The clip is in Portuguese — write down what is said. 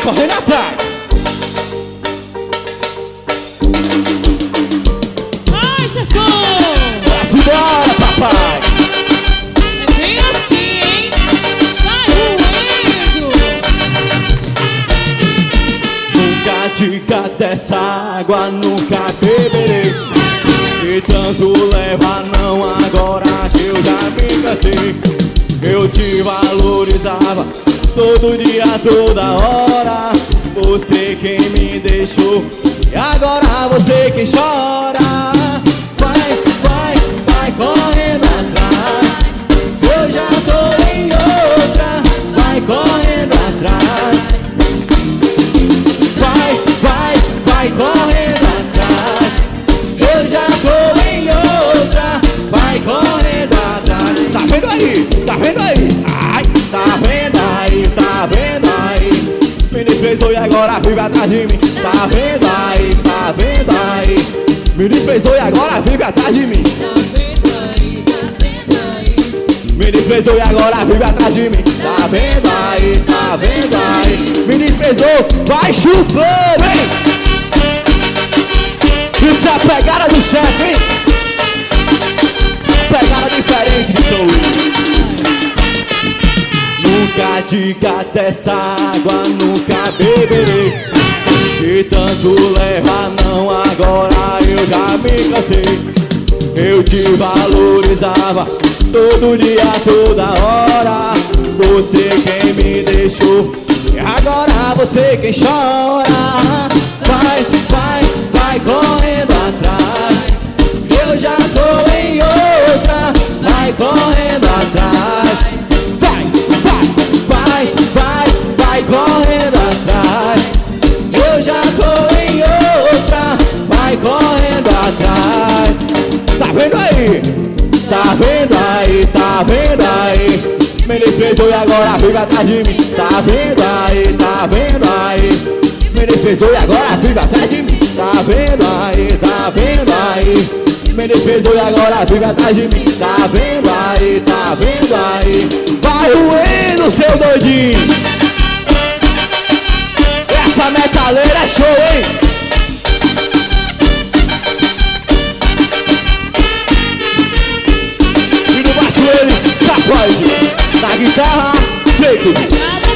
correndo atrás. Ai, chefão! Bora-se embora, papai. É bem assim, hein? Vai doendo! Nunca diga dessa água, nunca beberei. E tanto leva não, agora que eu já me cansei. Eu te valorizava todo dia, toda hora. Você quem me deixou e agora você quem chora. Vai, vai, vai correndo atrás. Eu já tô em outra. Vai correndo atrás. Vai, vai, vai correndo atrás. Eu já tô em outra. Vai correndo atrás. Tá vendo aí? Tá vendo aí? Ai, tá vendo aí? Tá vendo aí? Me desprezou e agora vive atrás de mim. Tá vendo aí? Tá vendo aí? Me desprezou e agora vive atrás de mim. Tá vendo aí? Tá vendo aí? Me desprezou e agora vive atrás de mim. Tá vendo aí? Tá vendo aí? Me desprezou, vai chupando, hein? Isso é a pegada do chefe, hein? Pegada diferente de Sou Eu. Nunca diga dessa água, nunca beberei. E tanto leva não, agora eu já me cansei. Eu te valorizava todo dia, toda hora. Você quem me deixou e agora você quem chora. Vai, vai, vai correndo atrás. Eu já tô em outra. Vai correndo atrás. Vai, vai, vai, vai, vai correndo atrás. Eu já tô em outra. Vai correndo atrás. Tá vendo aí? Tá vendo aí? Tá vendo aí? Me desprezou e agora vive atrás de mim. Tá vendo aí? Tá vendo aí? Me desprezou e agora vive atrás de mim. Tá vendo aí? Tá vendo aí? Me desprezou e agora vive atrás de mim. Tá vendo aí? Tá vendo aí? Vai roendo, seu doidinho. Essa metaleira é show, hein? E no baixo ele, sacode. Na guitarra, Jacob.